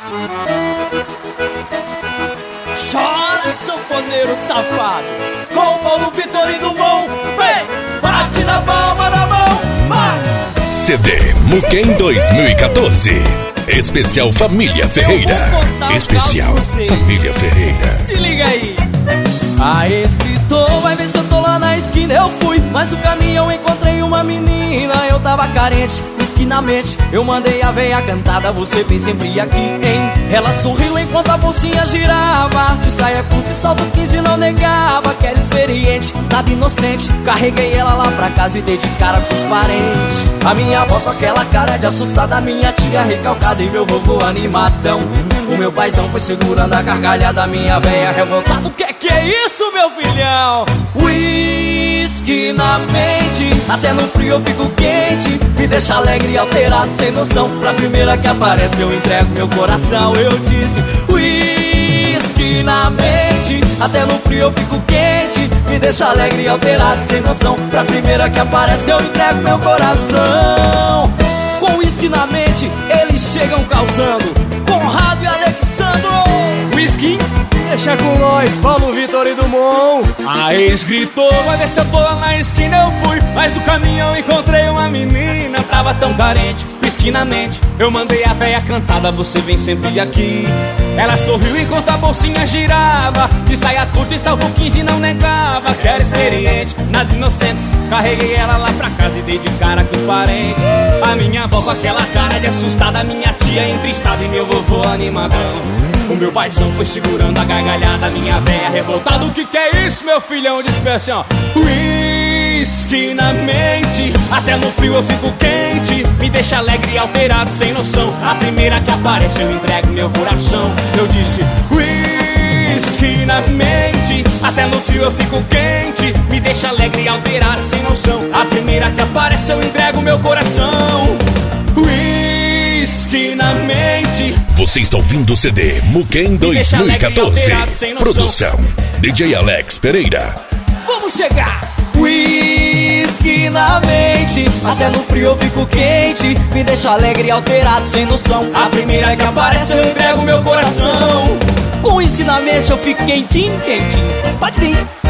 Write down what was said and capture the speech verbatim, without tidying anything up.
Chora, sanfoneiro safado, com o Paulo Vitor e do Bom. Vem, bate na palma da mão, vai! C D Muquem dois mil e quatorze. Especial Família Ferreira. Especial Família Ferreira. Se liga aí. A escritor vai ver se eu tô lá na esquina. Eu fui, mas o caminho eu encontrei uma menina. Eu tava carente, mesquinamente eu mandei a veia cantada. Você vem sempre aqui, hein? Ela sorriu enquanto a bolsinha girava. De saia curta e salto quinze não negava. Que era experiente, nada inocente. Carreguei ela lá pra casa e dei de cara pros parentes. A minha avó com aquela cara de assustada, a minha tia recalcada e meu vovô animadão. O meu paizão foi segurando a gargalhada, minha véia revoltada. O que é que é isso, meu filhão? Whisky na mente, até no frio eu fico quente. Me deixa alegre e alterado, sem noção. Pra primeira que aparece eu entrego meu coração. Eu disse whisky na mente, até no frio eu fico quente. Me deixa alegre e alterado, sem noção. Pra primeira que aparece eu entrego meu coração. Com whisky na mente, eles chegam causando. Conrado e Alexandro. Whisky, deixa com nós, Paulo Vitor e Dumont. A ex-gritou, vai ver se eu tô lá na esquina. Eu fui, mas no caminho eu encontrei uma menina. Tava tão carente, whisky na mente eu mandei a véia cantada, você vem sempre aqui. Ela sorriu enquanto a bolsinha girava. De saia curta e salto quinze não negava. Que era experiente, nada inocente. Carreguei ela lá pra casa e dei de cara com os parentes. A minha avó com aquela cara de assustada, a minha tia entristada e meu vovô animadão. O meu paizão foi segurando a gargalhada, minha véia revoltada. O que que é isso, meu filhão? Disse assim, ó. Whisky na mente, até no frio eu fico quente. Me deixa alegre e alterado, sem noção. A primeira que aparece eu entrego meu coração. Eu disse whisky na mente, até no frio eu fico quente. Me deixa alegre e alterado, sem noção. A primeira que aparece eu entrego meu coração. Whisky na mente. Você está ouvindo o C D Muquem dois mil e quatorze. Produção D J Alex Pereira. Vamos chegar! Whisky na mente, até no frio eu fico quente. Me deixa alegre e alterado, sem noção. A primeira que aparece eu entrego meu coração. Com whisky na mente eu fico quentinho, quentinho. Pode vir.